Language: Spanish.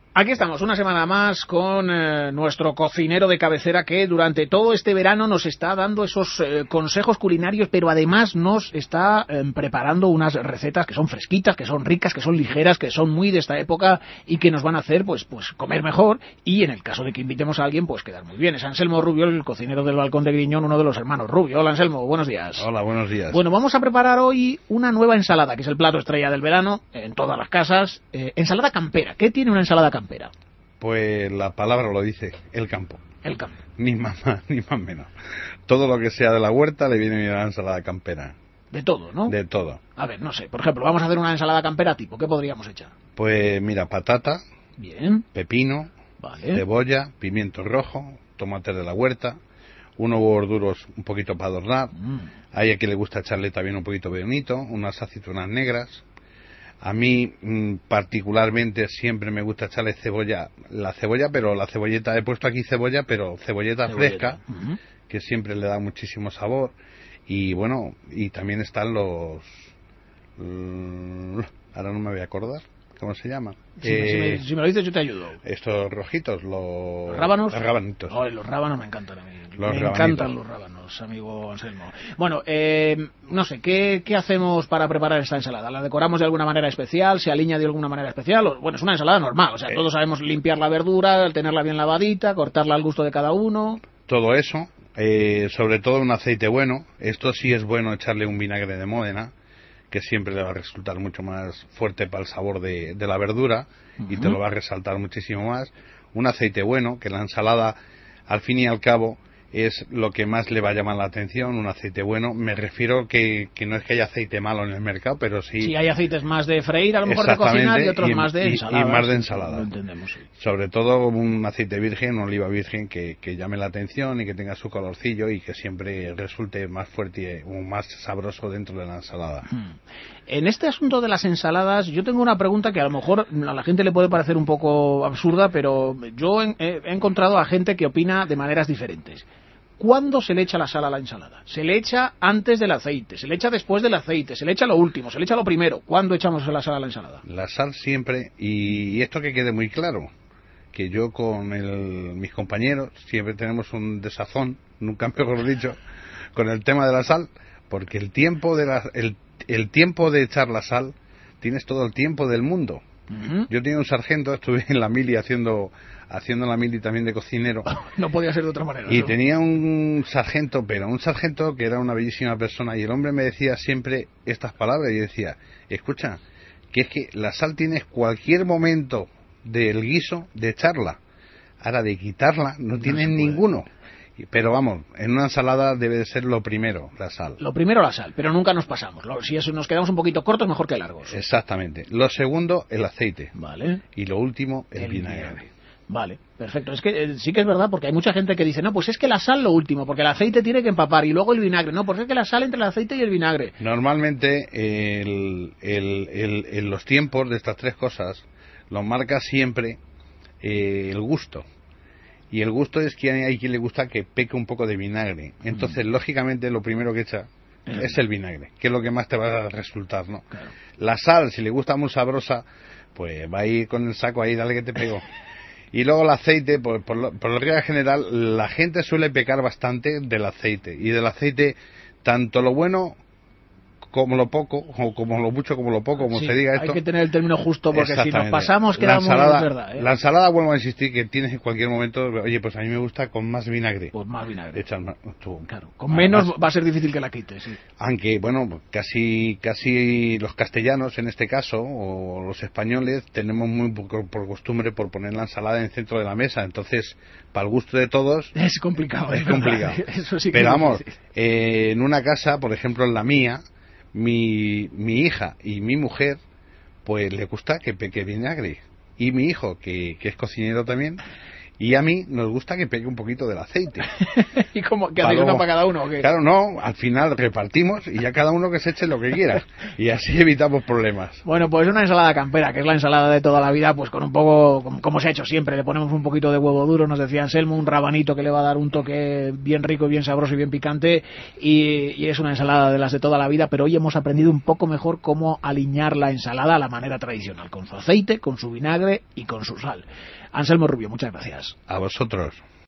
Aquí estamos, una semana más con nuestro cocinero de cabecera que durante todo este verano nos está dando esos consejos culinarios, pero además nos está preparando unas recetas que son fresquitas, que son ricas, que son ligeras, que son muy de esta época y que nos van a hacer pues comer mejor y en el caso de que invitemos a alguien, pues quedar muy bien. Es Anselmo Rubio, el cocinero del Balcón de Griñón, uno de los hermanos Rubio. Hola Anselmo, buenos días. Hola, buenos días. Bueno, vamos a preparar hoy una nueva ensalada, que es el plato estrella del verano en todas las casas. Ensalada campera. ¿Qué tiene una ensalada campera? Pues la palabra lo dice, el campo. El campo. Ni más menos. Todo lo que sea de la huerta le viene bien a la ensalada campera. De todo, ¿no? De todo. A ver, no sé, por ejemplo, vamos a hacer una ensalada campera tipo, ¿qué podríamos echar? Pues mira, patata, bien, pepino, vale, cebolla, pimiento rojo, tomates de la huerta, unos huevos duros un poquito para adornar. Hay a quien le gusta echarle también un poquito de bonito, unas aceitunas negras. A mí particularmente siempre me gusta echarle cebolla, pero la cebolleta, he puesto aquí cebolla, pero cebolleta fresca, que siempre le da muchísimo sabor. Y bueno, y también están los... ahora no me voy a acordar, ¿cómo se llama? Si me lo dices yo te ayudo. Estos rojitos, los... ¿Rábanos? Los rabanitos. Oh, los rábanos me encantan a mí. Me encantan los rábanos, amigo Anselmo. Bueno, no sé, ¿qué hacemos para preparar esta ensalada? ¿La decoramos de alguna manera especial? ¿Se alinea de alguna manera especial? Bueno, es una ensalada normal, o sea, todos sabemos limpiar la verdura, tenerla bien lavadita, cortarla al gusto de cada uno. Todo eso, sobre todo un aceite bueno. Esto sí es bueno echarle un vinagre de Módena, que siempre le va a resultar mucho más fuerte para el sabor de la verdura y te lo va a resaltar muchísimo más. Un aceite bueno, que la ensalada, al fin y al cabo, es lo que más le va a llamar la atención, un aceite bueno. Me refiero que no es que haya aceite malo en el mercado, pero sí... Sí, hay aceites más de freír, a lo mejor de cocinar, y otros más de ensalada. Y más de ensalada. Lo entendemos, sí. Sobre todo un aceite virgen, una oliva virgen, que llame la atención y que tenga su colorcillo y que siempre resulte más fuerte o más sabroso dentro de la ensalada. En este asunto de las ensaladas, yo tengo una pregunta que a lo mejor a la gente le puede parecer un poco absurda, pero yo he encontrado a gente que opina de maneras diferentes. ¿Cuándo se le echa la sal a la ensalada? ¿Se le echa antes del aceite? ¿Se le echa después del aceite? ¿Se le echa lo último? ¿Se le echa lo primero? ¿Cuándo echamos la sal a la ensalada? La sal siempre, y esto que quede muy claro, que yo con mis compañeros siempre tenemos un desazón, nunca mejor dicho, con el tema de la sal, porque el tiempo de echar la sal, tienes todo el tiempo del mundo. Yo tenía un sargento, estuve en la mili haciendo la mili también de cocinero. No podía ser de otra manera. Y ¿no? tenía un sargento que era una bellísima persona, y el hombre me decía siempre estas palabras, y decía, escucha, que es que la sal tienes cualquier momento del guiso de echarla, ahora de quitarla no tienes ninguno. Pero vamos, en una ensalada debe de ser lo primero, la sal. Lo primero la sal, pero nunca nos pasamos. Si eso nos quedamos un poquito cortos, mejor que largos. Exactamente. Lo segundo, el aceite. Vale. Y lo último, el vinagre. Vale, perfecto. Es que sí que es verdad, porque hay mucha gente que dice, no, pues es que la sal lo último, porque el aceite tiene que empapar, y luego el vinagre. No, pues es que la sal entre el aceite y el vinagre. Normalmente, los tiempos de estas tres cosas los marca siempre el gusto. Y el gusto es que hay quien le gusta que peque un poco de vinagre. Entonces, lógicamente, lo primero que echa es el vinagre, que es lo que más te va a resultar, ¿no? Claro. La sal, si le gusta muy sabrosa, pues va a ir con el saco ahí, dale que te pego. Y luego el aceite, por la regla general, la gente suele pecar bastante del aceite. Y del aceite, tanto lo bueno como lo poco, o como lo mucho como lo poco, como sí, se diga esto. Hay que tener el término justo, porque si nos pasamos quedamos, es verdad. La ensalada, vuelvo a insistir, que tienes en cualquier momento, oye, pues a mí me gusta con más vinagre. Pues más vinagre. Echar más, claro, con menos va a ser difícil que la quites, sí. Aunque, bueno, casi los castellanos, en este caso, o los españoles, tenemos muy por costumbre por poner la ensalada en el centro de la mesa. Entonces, para el gusto de todos... Es complicado. Es complicado. Eso sí que pero es vamos, difícil. En una casa, por ejemplo, en la mía, mi hija y mi mujer, pues le gusta que peque vinagre. Y mi hijo, que es cocinero también, Y a mí nos gusta que pegue un poquito del aceite. ¿Y cómo? ¿Que hacéis una para cada uno o qué? Claro, no, al final repartimos y ya cada uno que se eche lo que quiera. Y así evitamos problemas. Bueno, pues una ensalada campera, que es la ensalada de toda la vida, pues con un poco, como se ha hecho siempre, le ponemos un poquito de huevo duro, nos decía Anselmo, un rabanito que le va a dar un toque bien rico, bien sabroso y bien picante, y es una ensalada de las de toda la vida, pero hoy hemos aprendido un poco mejor cómo aliñar la ensalada a la manera tradicional, con su aceite, con su vinagre y con su sal. Anselmo Rubio, muchas gracias. A vosotros.